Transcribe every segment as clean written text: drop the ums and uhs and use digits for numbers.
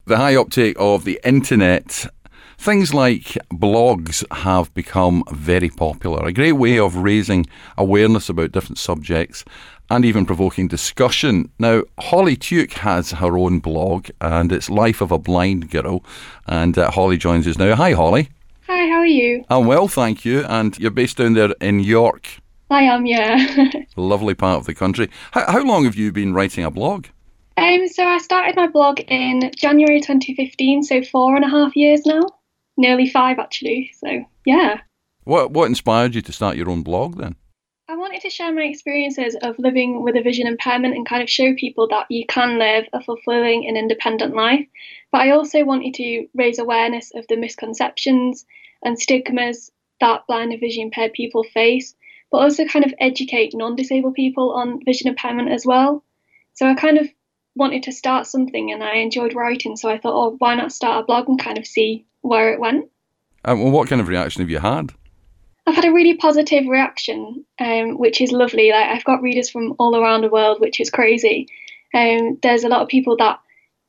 The high uptake of the internet, things like blogs have become very popular. A great way of raising awareness about different subjects and even provoking discussion. Now, Holly Tuke has her own blog, and it's Life of a Blind Girl, and Holly joins us now. Hi, Holly. Hi, how are you? I'm well, thank you, and you're based down there in York. I am, yeah. Lovely part of the country. How long have you been writing a blog? So I started my blog in January 2015, so 4.5 years now. Nearly 5, actually, so yeah. What inspired you to start your own blog then? I wanted to share my experiences of living with a vision impairment and kind of show people that you can live a fulfilling and independent life. But I also wanted to raise awareness of the misconceptions and stigmas that blind and vision impaired people face, but also kind of educate non-disabled people on vision impairment as well. So I kind of wanted to start something, and I enjoyed writing, so I thought, oh, why not start a blog and kind of see where it went. Well, what kind of reaction have you had? I've had a really positive reaction, which is lovely. Like, I've got readers from all around the world, which is crazy. There's a lot of people that,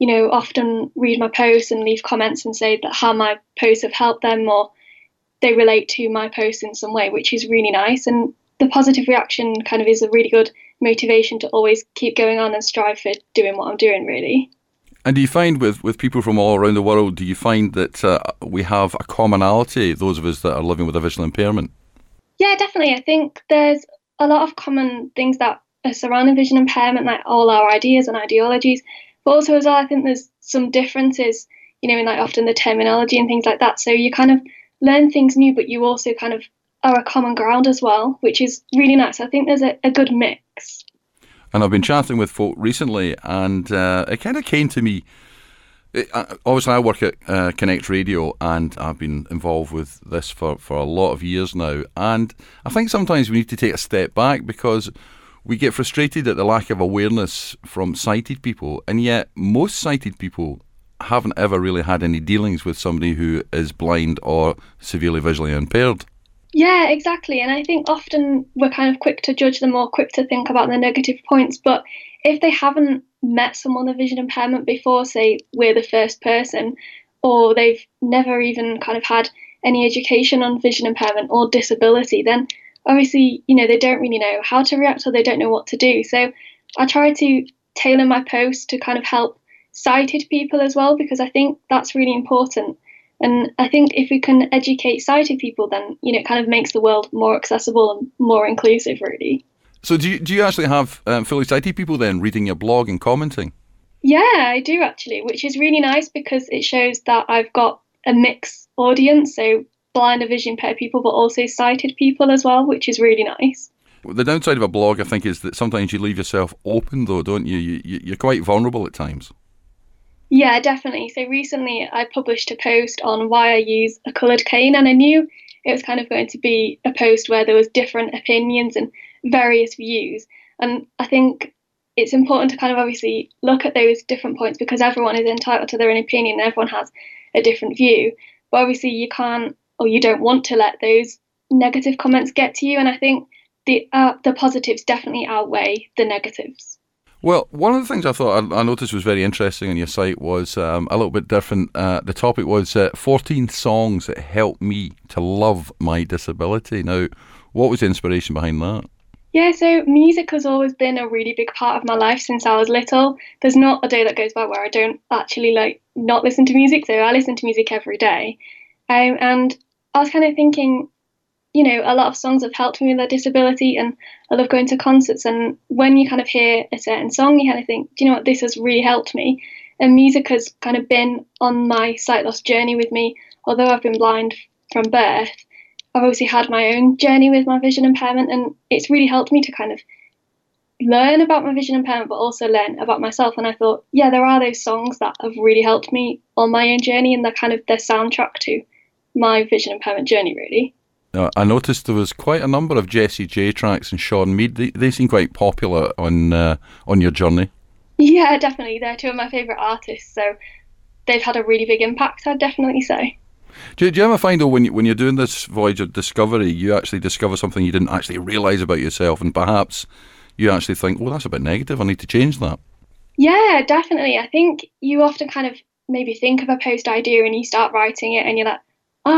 often read my posts and leave comments and say that how my posts have helped them, or they relate to my posts in some way, which is really nice. And the positive reaction kind of is a really good motivation to always keep going on and strive for doing what I'm doing, really. And do you find with people from all around the world, do you find that we have a commonality, those of us that are living with a visual impairment? Yeah, definitely. I think there's a lot of common things that are surrounding vision impairment, like all our ideas and ideologies. But also as well, I think there's some differences, in like often the terminology and things like that. So you kind of learn things new, but you also kind of are a common ground as well, which is really nice. I think there's a good mix. And I've been chatting with folk recently, and it kind of came to me. Obviously, I work at Connect Radio, and I've been involved with this for a lot of years now. And I think sometimes we need to take a step back because we get frustrated at the lack of awareness from sighted people, and yet most sighted people haven't ever really had any dealings with somebody who is blind or severely visually impaired. Yeah, exactly. And I think often we're kind of quick to judge them or quick to think about the negative points. But if they haven't met someone with vision impairment before, say we're the first person, or they've never even kind of had any education on vision impairment or disability, then obviously, they don't really know how to react or they don't know what to do. So I try to tailor my posts to kind of help sighted people as well, because I think that's really important. And I think if we can educate sighted people, then, it kind of makes the world more accessible and more inclusive, really. So do you actually have fully sighted people then reading your blog and commenting? Yeah, I do actually, which is really nice because it shows that I've got a mixed audience, so blind and vision impaired people, but also sighted people as well, which is really nice. The downside of a blog, I think, is that sometimes you leave yourself open, though, don't you? You're quite vulnerable at times. Yeah, definitely. So recently I published a post on why I use a coloured cane, and I knew it was kind of going to be a post where there was different opinions and various views. And I think it's important to kind of obviously look at those different points because everyone is entitled to their own opinion and everyone has a different view. But obviously you can't, or you don't want to let those negative comments get to you. And I think the positives definitely outweigh the negatives. Well, one of the things I thought I noticed was very interesting on your site was a little bit different. The topic was 14 songs that helped me to love my disability. Now, what was the inspiration behind that? Yeah, so music has always been a really big part of my life since I was little. There's not a day that goes by where I don't actually not listen to music. So I listen to music every day. And I was kind of thinking, a lot of songs have helped me with a disability, and I love going to concerts. And when you kind of hear a certain song, you kind of think, do you know what, this has really helped me. And music has kind of been on my sight loss journey with me. Although I've been blind from birth, I've obviously had my own journey with my vision impairment, and it's really helped me to kind of learn about my vision impairment, but also learn about myself. And I thought, yeah, there are those songs that have really helped me on my own journey, and they're kind of their soundtrack to my vision impairment journey, really. I noticed there was quite a number of Jessie J tracks and Sean Mead. They seem quite popular on your journey. Yeah, definitely. They're two of my favourite artists, so they've had a really big impact, I'd definitely say. Do you ever find, though, when you're doing this voyage of discovery, you actually discover something you didn't actually realise about yourself, and perhaps you actually think, well, that's a bit negative, I need to change that? Yeah, definitely. I think you often kind of maybe think of a post idea and you start writing it and you're like,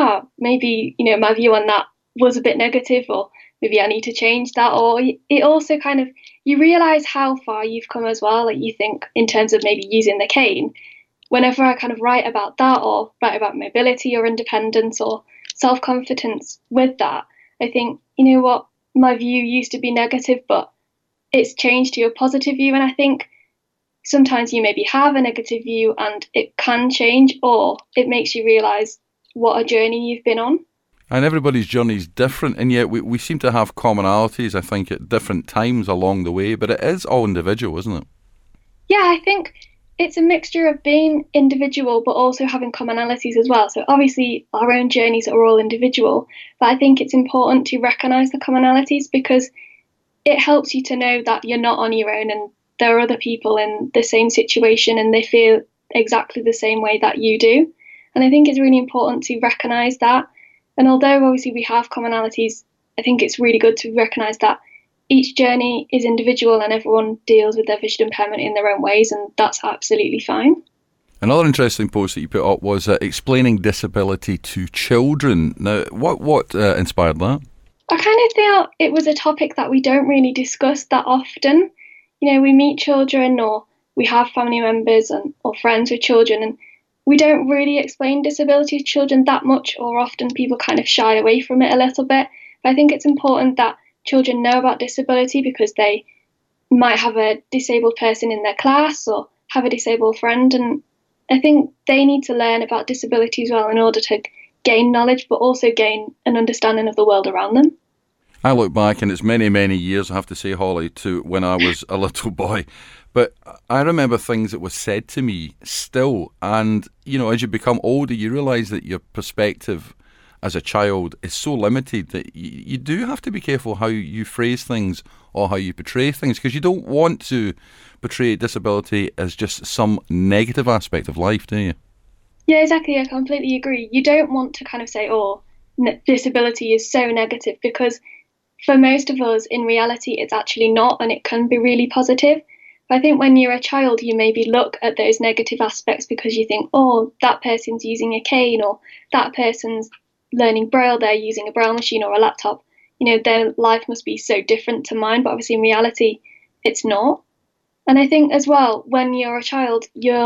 maybe, my view on that was a bit negative, or maybe I need to change that. Or it also kind of, you realize how far you've come as well. Like, you think in terms of maybe using the cane, whenever I kind of write about that or write about mobility or independence or self-confidence with that, I think, you know what, my view used to be negative, but it's changed to a positive view. And I think sometimes you maybe have a negative view and it can change, or it makes you realise what a journey you've been on. And everybody's journey is different, and yet we seem to have commonalities, I think, at different times along the way, but it is all individual, isn't it? Yeah, I think it's a mixture of being individual but also having commonalities as well. So obviously our own journeys are all individual, but I think it's important to recognise the commonalities, because it helps you to know that you're not on your own and there are other people in the same situation and they feel exactly the same way that you do. And I think it's really important to recognise that. And although obviously we have commonalities, I think it's really good to recognise that each journey is individual and everyone deals with their visual impairment in their own ways, and that's absolutely fine. Another interesting post that you put up was explaining disability to children. Now, what inspired that? I kind of feel it was a topic that we don't really discuss that often. We meet children, or we have family members or friends with children, and we don't really explain disability to children that much, or often people kind of shy away from it a little bit. But I think it's important that children know about disability, because they might have a disabled person in their class or have a disabled friend, and I think they need to learn about disability as well in order to gain knowledge, but also gain an understanding of the world around them. I look back, and it's many, many years, I have to say, Holly, to when I was a little boy. But I remember things that were said to me still. And, as you become older, you realise that your perspective as a child is so limited that you do have to be careful how you phrase things or how you portray things, because you don't want to portray disability as just some negative aspect of life, do you? Yeah, exactly. I completely agree. You don't want to kind of say, disability is so negative, because for most of us, in reality, it's actually not, and it can be really positive. But I think when you're a child, you maybe look at those negative aspects because you think, that person's using a cane, or that person's learning Braille, they're using a Braille machine or a laptop. Their life must be so different to mine, but obviously in reality, it's not. And I think as well, when you're a child,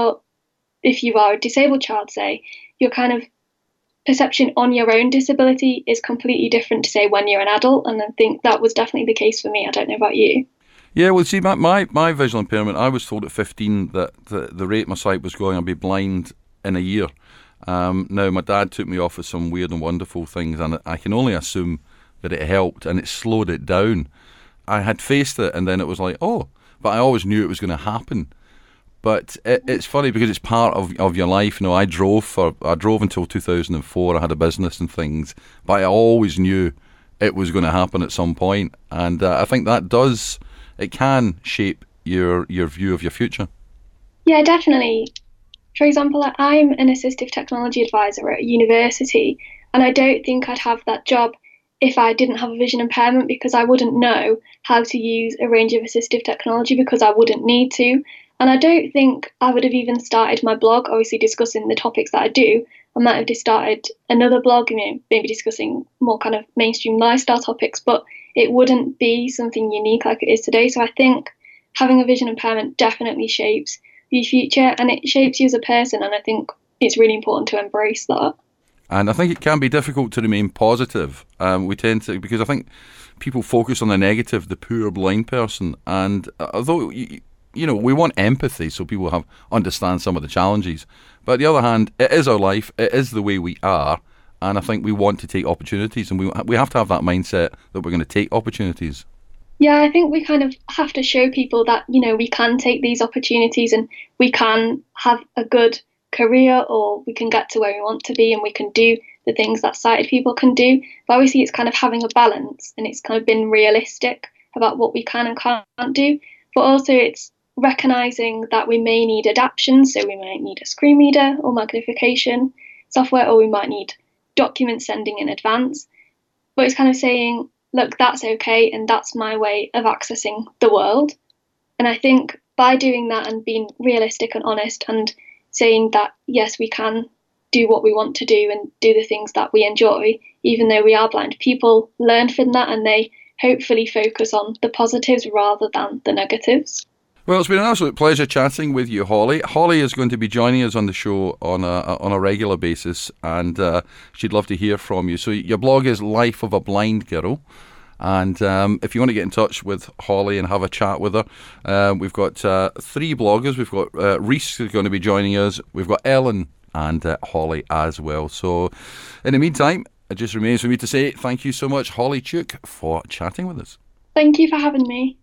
if you are a disabled child, say, your kind of perception on your own disability is completely different to, say, when you're an adult. And I think that was definitely the case for me. I don't know about you. Yeah, well, see, my visual impairment, I was told at 15 that the rate my sight was going, I'd be blind in a year. Now, my dad took me off with some weird and wonderful things, and I can only assume that it helped and it slowed it down. I had faced it, and then it was like, but I always knew it was going to happen. But it's funny because it's part of your life. I drove until 2004. I had a business and things, but I always knew it was going to happen at some point. And I think it can shape your view of your future. Yeah, definitely. For example, I'm an assistive technology advisor at university, and I don't think I'd have that job if I didn't have a vision impairment, because I wouldn't know how to use a range of assistive technology, because I wouldn't need to. And I don't think I would have even started my blog, obviously discussing the topics that I do. I might have just started another blog, maybe discussing more kind of mainstream lifestyle topics, but it wouldn't be something unique like it is today. So I think having a vision impairment definitely shapes your future, and it shapes you as a person. And I think it's really important to embrace that. And I think it can be difficult to remain positive. We tend to, because I think people focus on the negative, the poor blind person. And although we want empathy so people understand some of the challenges. But on the other hand, it is our life, it is the way we are, and I think we want to take opportunities, and we have to have that mindset that we're going to take opportunities. Yeah, I think we kind of have to show people that, we can take these opportunities and we can have a good career, or we can get to where we want to be, and we can do the things that sighted people can do. But obviously it's kind of having a balance, and it's kind of been realistic about what we can and can't do. But also it's recognising that we may need adaptation, so we might need a screen reader or magnification software, or we might need document sending in advance. But it's kind of saying, look, that's okay, and that's my way of accessing the world. And I think by doing that and being realistic and honest and saying that, yes, we can do what we want to do and do the things that we enjoy, even though we are blind. People learn from that and they hopefully focus on the positives rather than the negatives. Well, it's been an absolute pleasure chatting with you, Holly. Holly is going to be joining us on the show on a regular basis, and she'd love to hear from you. So your blog is Life of a Blind Girl, and if you want to get in touch with Holly and have a chat with her, we've got 3 bloggers. We've got Reese who's going to be joining us. We've got Ellen and Holly as well. So in the meantime, it just remains for me to say thank you so much, Holly Tuke, for chatting with us. Thank you for having me.